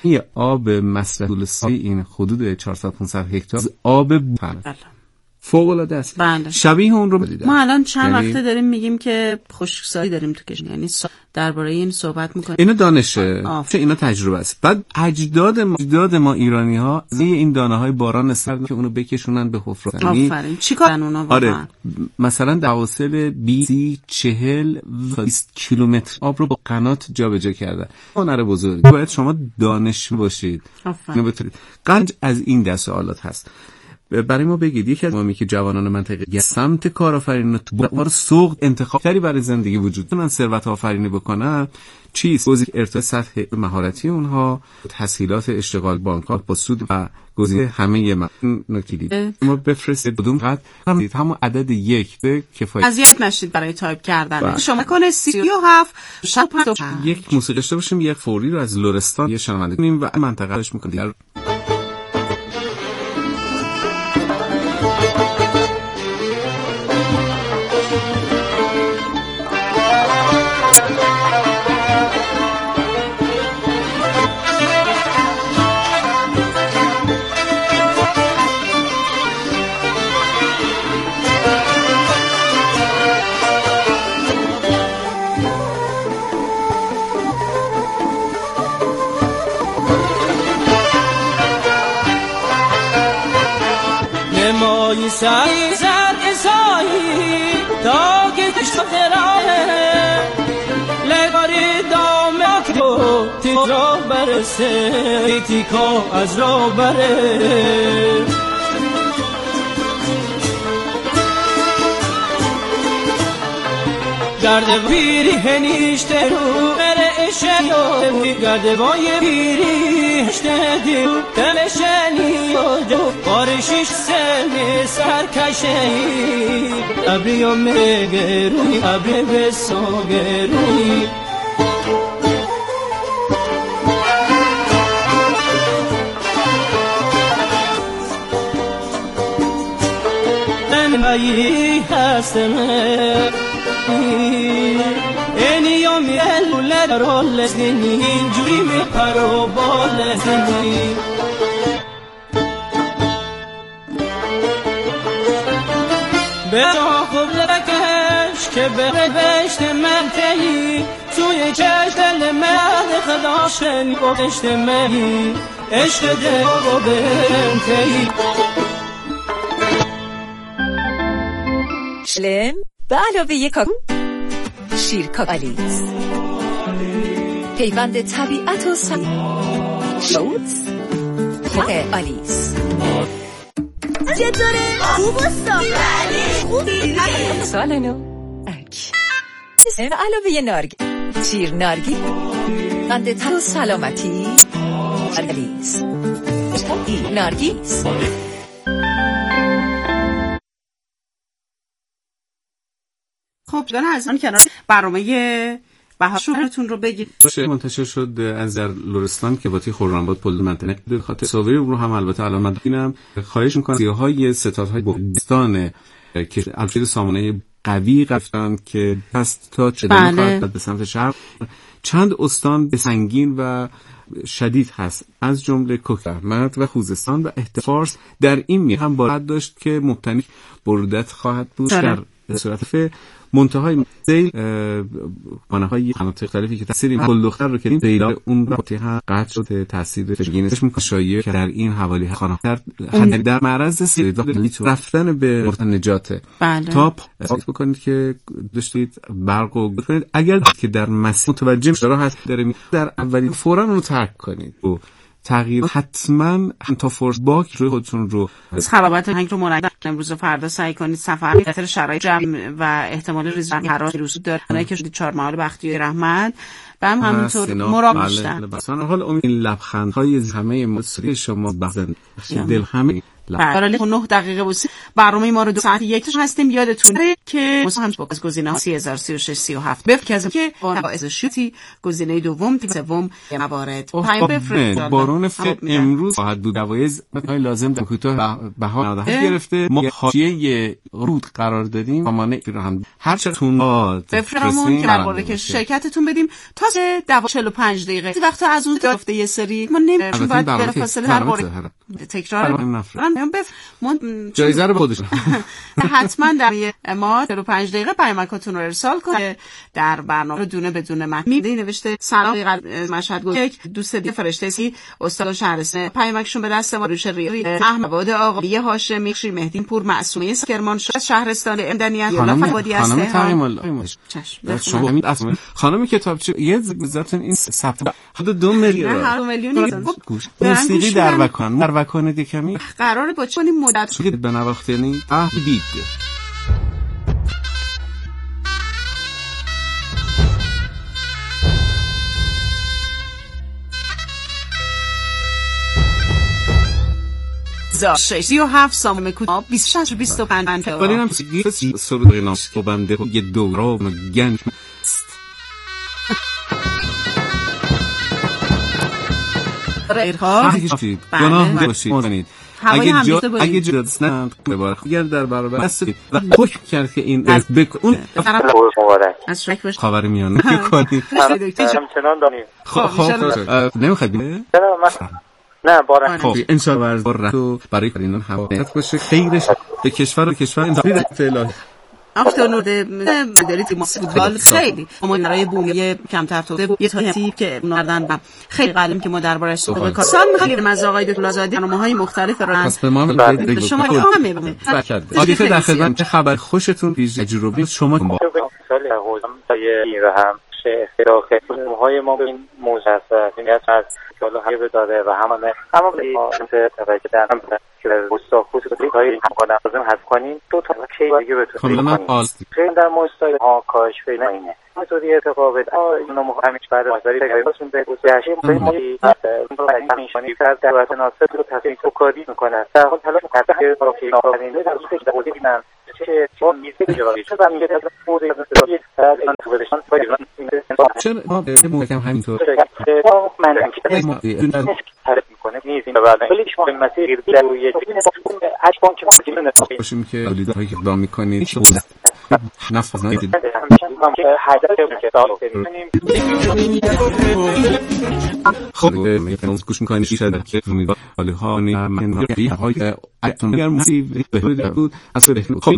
یه آب مصرف طول سال این حدود 400-500 هکتار آب بوفن فوق العاده است. بله. شبیه اون رو بدید. ما الان چند وقته داریم میگیم که خشکسالی داریم تو کشور، یعنی درباره این صحبت میکنیم. اینا دانشه، اینا تجربه است. بعد اجداد ما ایرانی ها این دانه های باران استفاده که اونو بکشونن به حفره. آفرین. چیکارن اونا واقعا؟ آره. مثلا در فاصله 20 کیلومتر آب رو با قنات جابجا کردن. هنر بزرگ. باید شما دانش باشید. آفرین. قنج از این دست آلات هست. برای ما بگید یکی از مهمی که جوانان منطقه سمت کارآفرینی تو سوق انتخاب تری برای زندگی وجود من ثروت آفرینی بکنم چیست؟ توزیع ارتقاء سطح مهارتی اونها، تسهیلات اشتغال بانک‌ها با سود و گزینه همه نکته دید. ما بفرستید بدون قد همون عدد 1 به کفایت. اذیت نشید برای تایپ کردن. شما کنه 37 شب یک موسیقی داشته باشیم، یک فوری رو از لرستان یه شنونده کنیم و منطقه‌اش می‌کنیم. سعی زرق سایی تا گشت دراره لگاری دامه تو تیت را برسه تیکا از را بره گرده بیری هنیشته رو بره اشیاء گرده بای بیری هشته دیو دمشنی و بارشش سنی سرکشهی ابری و مگروی ابری بساگروی دنبایی هستمه اینیو میلوله رول زنی اینجوری میپرو بال زنی به جا خوب لکش که به بشت منتهی توی چشت دل من خداشن و بشت منی عشق دل و بنتهی شلم به علاوه کاکو شیرکالیز پیوند طبیعت و شوت آلیس چطوره؟ خوب استاد خوبی؟ سال نو به علاوه نارگیل شیر نارگیل پیوند طبیعت و سلامتی آلیس نارگیز خب دارن از آن کنار برنامه بهارتون رو بگید. منتشر شد از در لرستان که باتی خرم‌آباد پل منطقه به خاطر تصاویر رو هم البته الان من ببینم خواهش می‌کنم سیاهای ستادهای بستان که البته سامانه قوی گفتن که دست تا چدان خواهد به سمت شرق چند استان به سنگین و شدید هست از جمله کوهستان و خوزستان و احتفارس در این می هم باید داشت که مبتنی بردت خواهد بود در صورت منتهای سیل خانه‌های مناطق مختلفی که تاثیر کل دختر رو کردیم سیل اون راتی هم قطع شده تاثیر فشگینش میکنه شایعه که در این حوالی خانه در معرض سیل رفتن به مرد نجات تا فکر بکنید که داشتید برق و کنید اگر که در مسیر متوجه شده هست در اولی فوراً اون رو ترک کنید و تغییر حتما تا فورس باک روی خودتون رو از خرابات هنگ رو مرتب امروز و فردا سعی کنید سفر به خاطر شرایط جمع و احتمال ریزش حرارت ویروسی داره اونایی که شدید 4 محال بختیاری رحمت و همینطور مراقب باشن. مثلا حال این لبخندهای همه مصری شما بزن دل همه برای 9 دقیقه بود. برنامه ما رو 2 ساعت یک هستیم. یادتونه که مثلا با گزینه‌ها 3036 37 بفرستید که باعث شوتی گزینه دوم سوم موارد پیام بفرستید. بارون امروز خواهد بود. جوایز لازم در کوتاه بها 97 گرفته. ما حاشیه رود قرار دادیم. سامانه هم هر چقدر بفرمایید که درباره که شرکتتون بدیم تا 45 دقیقه وقت از اون گفته یه سری ما نمی‌تونیم باید بلافاصله درباره تکرار جایزه رو خودش حتما در ما 45 دقیقه پیامکاتون رو ارسال کنید. در برنامه دونه بدون متن نوشته سلام مشهد گفت یک دوست دیگه فرشته سی استاد شهرستان پیامکشون به دست ما روش ری احمد آقایی هاشمی شیر مهدی پور معصومه کرمان شهرستان امدنیت فوادی است. خانم کتابچه یه ذاتن این ثبت 2 میلیون موسیقی در وکان کمی قراره با چه کنیم مدت که به نواختنی بید زاشتی و 7 سامه کوتاه 26 25 ولی هم سوره ناس که بنده یه دوره گنج گناه باشید. اگه جا دستند ببارخ اگر در برابر هستید و حکم کرد که این از بکن از شرک باشه خبر میانه کنید. همچنان دانیم خب نمیخواد بیده؟ نه بارن خب انشاءالله ورز بار تو برای کارینان حوایت باشه خیرش به کشور انتظاری الهی. افتاد مداری تیم فوتبال خیلی اما برای بومی کمتر توده بود یه تاکتیک که نردن و خیلی قلم که ما دربارش صحبت کردیم. سال می‌خوایم از آقای دکتر آزادی برنامه‌های مختلف رو پس به ما شما همه آدیفه در خدمت. چه خبر خوشتون تجربه شما با سال حوزه و هم اختراق های ما به این موضوع است از حالا هیئت داده و همه اما به توجه در که روستا خصوصی های این قدم لازم حذف کنیم دو تا دیگه بتونیم خیلی در مستای ها کاش فعلا اینه متدی اتفاقات اینو همیشه بعد از داری تقریباشون به گذشته مهمی نشانی کرد در وقت ناسب رو تصدیق کاری میکنه در حال تلاش کرده با که آفرینده در روزی که بودی بینن چه چون میشه جوابی شد و میگه از خود از انتخابشان چرا ما محکم همینطور من تعریف میکنه نیست اینو بعد ولی شما مسیر روی هر بانک ممکنه باشیم که تولیدهایی که اقدام میکنید نفذ نهید خب میتونم گوش میکنید شده که امیدوارم ها من های اتم اگر موسیقی به بود اصلا خب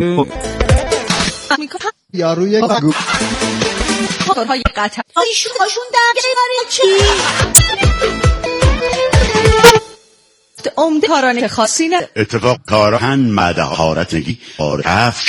یاروی بگو موتورهای قطر ایشون در چی عمده کارانه خاصی نه اتفاق کارهن مدهارتگی آرف